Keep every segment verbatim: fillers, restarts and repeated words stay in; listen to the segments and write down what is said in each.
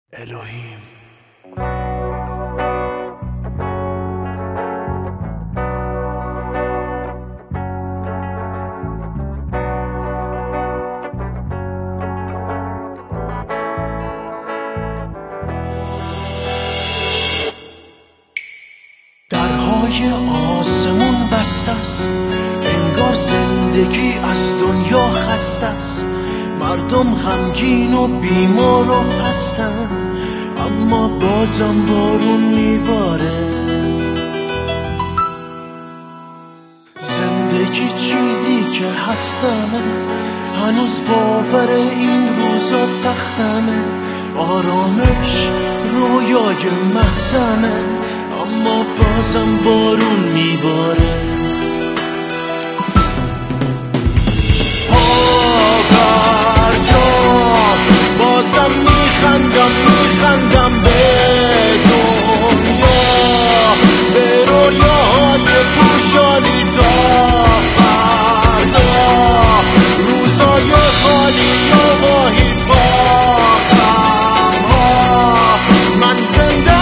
الهیم درهای آسمون بسته است، انگار زندگی از دنیا خسته است. مردم غمگین و بیمار و پستن، اما بازم بارون میباره. زندگی چیزی که هستمه، هنوز باور این روزا سختمه. آرامش رویای محزمه، اما بازم بارون میباره. بازم میخندم میخندم به دنیا، به رویاهای پوشانی تا فردا. روزای خالی و واحد با غم‌ها، من زنده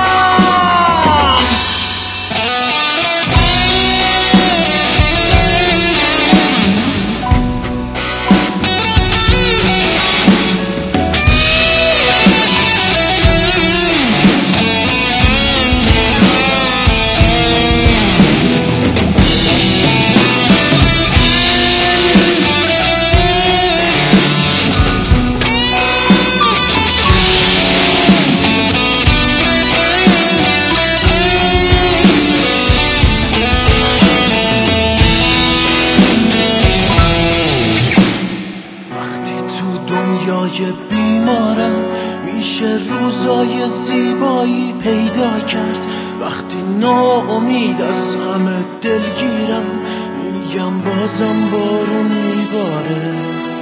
بیمارم. میشه روزای زیبایی پیدا کرد وقتی ناامید از همه دلگیرم. میگم بازم بارون میباره.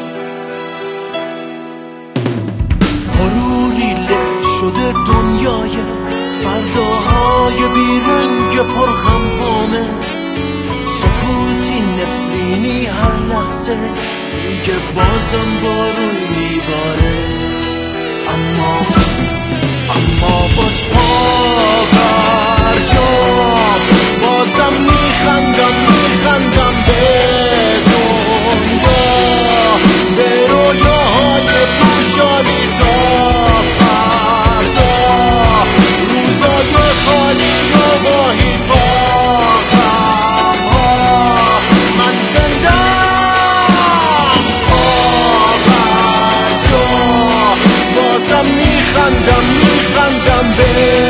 غروری له شده دنیای فرداهای بیرنگ پرغم‌هامه. سکوتی نفرینی هر لحظه میگه بازم بارون میباره. اما اما باز پا برجام، بازم میخندم میخندم به دنیا، به رویاهای پوشانی تا فردا. روزای خالی و واحد با غم‌ها، من زنده میخندم میخندم به